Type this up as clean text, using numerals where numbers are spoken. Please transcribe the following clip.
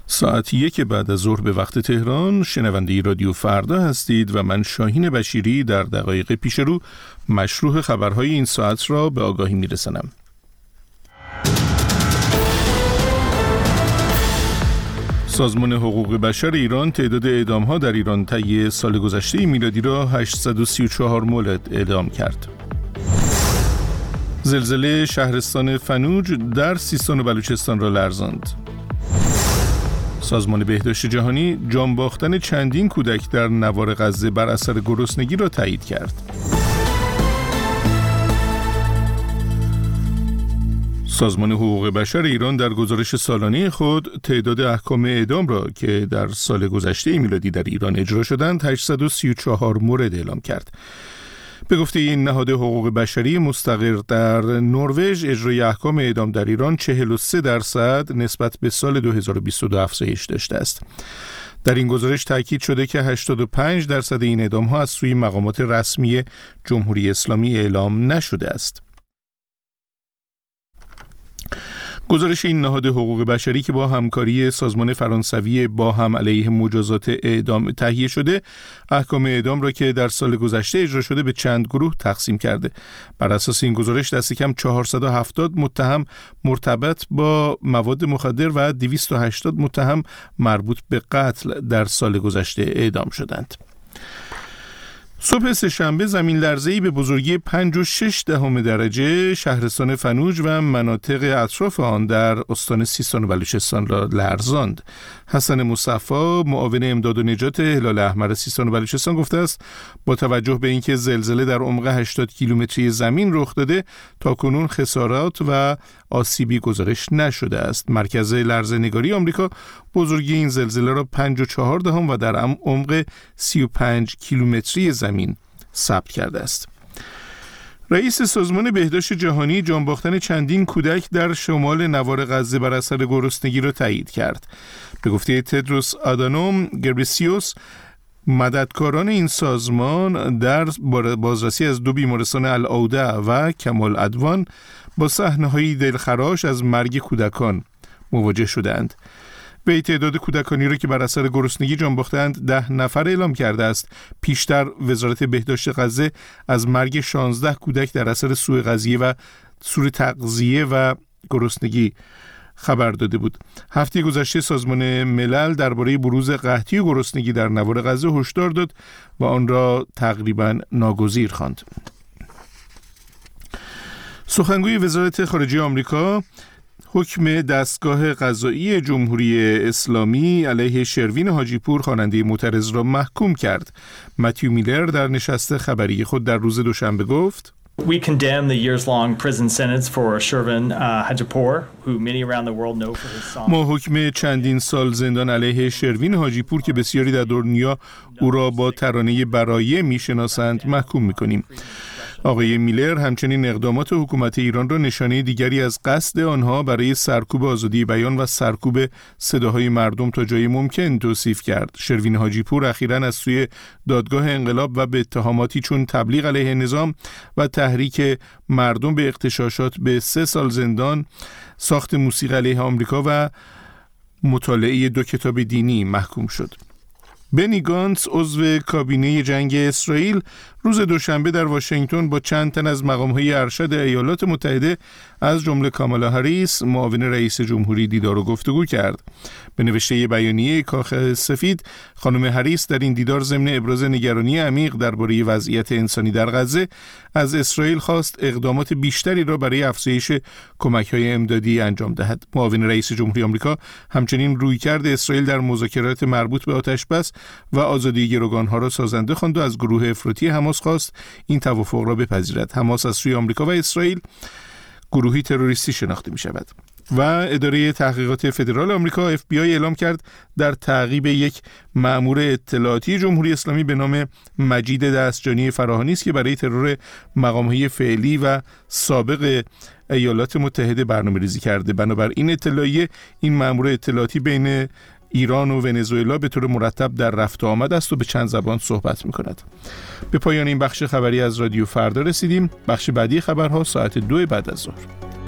ساعت 1 بعد از ظهر به وقت تهران شنونده رادیو فردا هستید و من شاهین بشیری در دقایق پیش رو مشروح خبرهای این ساعت را به آگاهی میرسانم. سازمان حقوق بشر ایران تعداد اعدام‌ها در ایران طی سال گذشته میلادی را 834 مورد اعدام کرد. زلزله شهرستان فنوج در سیستان و بلوچستان را لرزاند. سازمان بهداشت جهانی جان باختن چندین کودک در نوار غزه بر اثر گرسنگی را تایید کرد. سازمان حقوق بشر ایران در گزارش سالانه خود تعداد احکام اعدام را که در سال گذشته میلادی در ایران اجرا شدند 834 مورد اعلام کرد. به گفته این نهاد حقوق بشری مستقر در نروژ، اجرای احکام اعدام در ایران 43% نسبت به سال 2022 افزایش داشته است. در این گزارش تاکید شده که 85% این اعدام‌ها از سوی مقامات رسمی جمهوری اسلامی اعلام نشده است. گزارش این نهاد حقوق بشری که با همکاری سازمان فرانسوی با هم علیه مجازات اعدام تهیه شده، احکام اعدام را که در سال گذشته اجرا شده به چند گروه تقسیم کرده. بر اساس این گزارش دست کم 470 متهم مرتبط با مواد مخدر و 280 متهم مربوط به قتل در سال گذشته اعدام شدند. صبح سه‌شنبه زمین لرزه‌ای به بزرگی 5.6 درجه شهرستان فنوج و مناطق اطراف آن در استان سیستان و بلوچستان را لرزاند. حسن مصفی، معاون امداد و نجات هلال احمر سیستان و بلوچستان گفته است با توجه به اینکه زلزله در عمق 80 کیلومتری زمین رخ داده، تاکنون خسارات و آسیبی گزارش نشده است. مرکز لرزه‌نگاری آمریکا بزرگی این زلزله را 5.4 و در عمق 35 کیلومتری زمین ثبت کرده است. رئیس سازمان بهداشت جهانی جان باختن چندین کودک در شمال نوار غزه بر اثر گرسنگی را تایید کرد. به گفته تدروس آدانوم گبریسیوس، مددکاران این سازمان در بازرسی از 2 بیمارستان العوده و کمال ادوان با صحنه‌های دلخراش از مرگ کودکان مواجه شدند. وی تعداد کودکانی را که بر اثر گرسنگی جان باختند 10 نفر اعلام کرده است. پیشتر وزارت بهداشت غزه از مرگ 16 کودک در اثر سوء تغذیه و گرسنگی خبر داده بود. هفته گذشته سازمان ملل درباره بروز قحطی و گرسنگی در نوار غزه هشدار داد و آن را تقریباً ناگزیر خواند. سخنگوی وزارت خارجه آمریکا حکم دستگاه قضایی جمهوری اسلامی علیه شروین حاجی پور خواننده معترض را محکوم کرد. متیو میلر در نشست خبری خود در روز دوشنبه گفت: We condemn the years-long prison sentence for Shervin Hajipour, who many around the world know for his song. ما حکم چندین سال زندان علیه شروین حاجی پور که بسیاری در دنیا او را با ترانه برایه میشناسند محکوم میکنیم. آقای میلر همچنین اقدامات حکومت ایران را نشانه دیگری از قصد آنها برای سرکوب آزادی بیان و سرکوب صداهای مردم تا جای ممکن توصیف کرد. شروین حاجی پور اخیراً از سوی دادگاه انقلاب و به اتهاماتی چون تبلیغ علیه نظام و تحریک مردم به اغتشاشات به 3 سال زندان، ساخت موسیقی علیه آمریکا و مطالعه 2 کتاب دینی محکوم شد. بنی گانتس، عضو کابینه جنگ اسرائیل، روز دوشنبه در واشنگتن با چند تن از مقام‌های ارشد ایالات متحده از جمله کامالا هریس، معاون رئیس جمهوری، دیدار و گفتگو کرد. به نوشته بیانیه کاخ سفید، خانم هریس در این دیدار ضمن ابراز نگرانی عمیق درباره وضعیت انسانی در غزه از اسرائیل خواست اقدامات بیشتری را برای افزایش کمک‌های امدادی انجام دهد. معاون رئیس جمهوری آمریکا همچنین رویکرد اسرائیل در مذاکرات مربوط به آتش‌بس و آزادی گروگان‌ها را سازنده خواند و از گروه افراطی حماس خواست این توافق را بپذیرد. حماس از سوی آمریکا و اسرائیل گروهی تروریستی شناخته می‌شود. و اداره تحقیقات فدرال آمریکا FBI اعلام کرد در تعقیب یک مأمور اطلاعاتی جمهوری اسلامی به نام مجید دستجانی فراهانی است که برای ترور مقام‌های فعلی و سابق ایالات متحده برنامه‌ریزی کرده. بنابراین اطلاعیه این مأمور اطلاعاتی بین ایران و ونزوئلا به طور مرتب در رفت و آمد است و به چند زبان صحبت می‌کند. به پایان این بخش خبری از رادیو فردا رسیدیم. بخش بعدی خبرها ساعت 2 بعد از ظهر.